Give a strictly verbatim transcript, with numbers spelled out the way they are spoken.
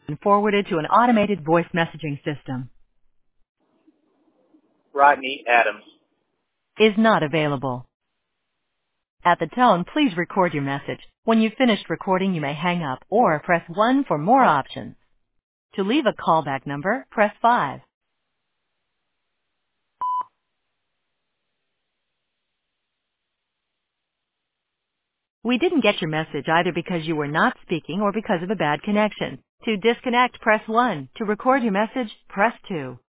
and forwarded to an automated voice messaging system. Rodney Adams. Is not available. At the tone, please record your message. When you've finished recording, you may hang up or press one for more options. To leave a callback number, press five. We didn't get your message either because you were not speaking or because of a bad connection. To disconnect, press one. To record your message, press two.